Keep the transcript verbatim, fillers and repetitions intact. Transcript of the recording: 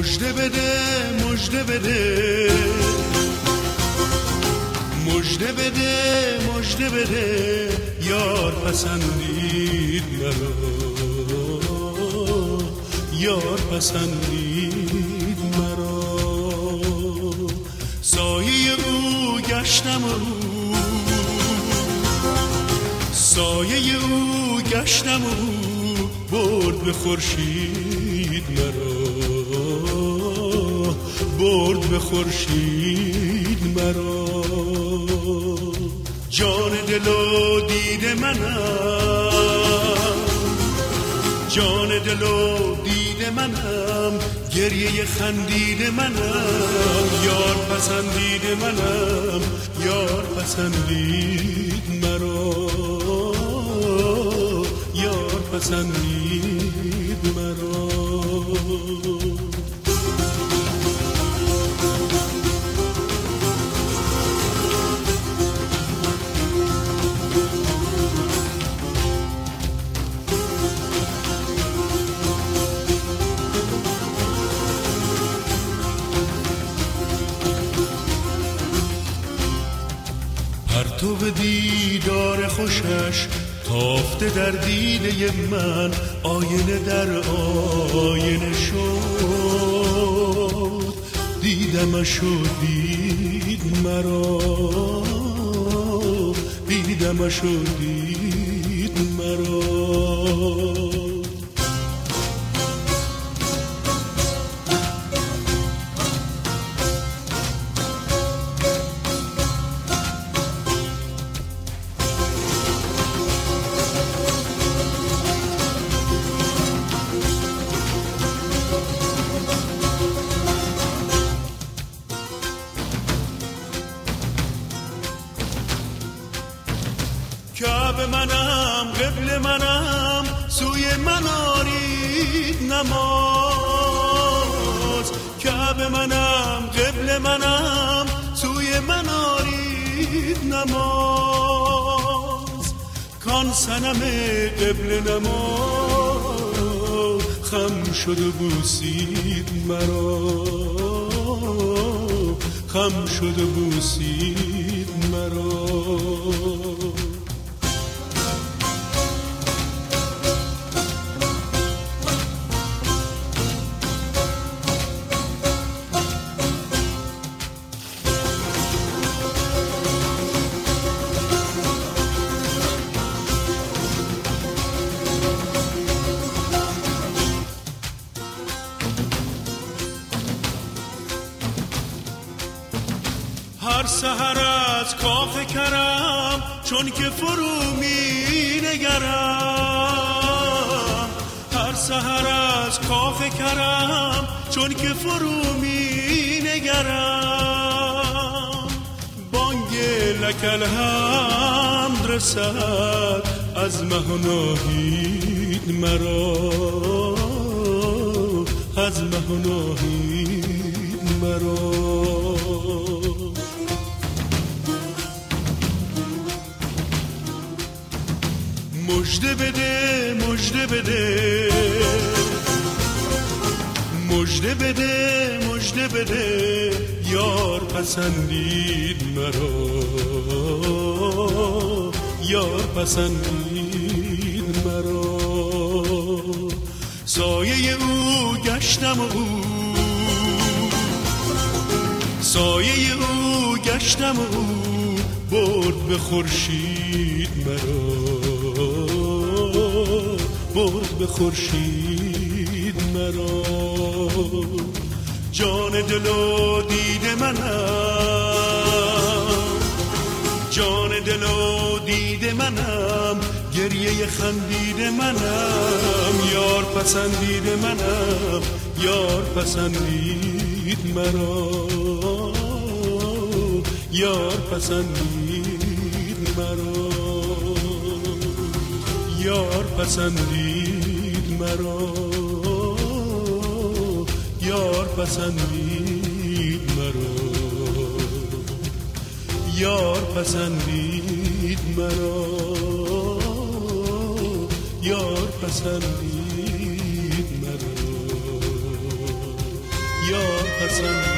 مژده بده مژده بده مژده بده مژده بده یار پسندید مرا یار پسندید مرا سایه او گشتم او سایه او گشتم او برد به خورشید مرا برد به خورشید مرا جان دل و دید منم جان دل و دید منم گریه خندید منم یار پسندید منم یار پسندید مرا یار پسندید مرا تو به دیدار خوشش تافته در دیده من آینه در آینه شد دیدمش و دید مرا دیدمش و دید مرا کعبه منم قبل منم سوی من آرید نماز کعبه منم قبل منم سوی من آرید نماز کان صنم قبل نماز خم شد و بوسید مرا خم شد و بوسید مرا هر سحر از کاخ کرم چون که فرو می نگرم هر سحر از کاخ کرم چون که فرو می نگرم بانگ لکل حمد رسد از مه و ناهید مرا از مه و ناهید مرا مژده بده مژده بده مژده بده مژده بده یار پسندید مرا یار پسندید مرا سایه او گشتم او سایه او گشتم او برد به خورشید مرا برد به خورشید مرا جان دل و دید منم جان دل و دید منم گریه خندید منم یار پسندید منم یار پسندید مرا یار پسندید مرا یار پسندید مرا یار پسندید مرا یار پسندید مرا یار پسندید مرا حسن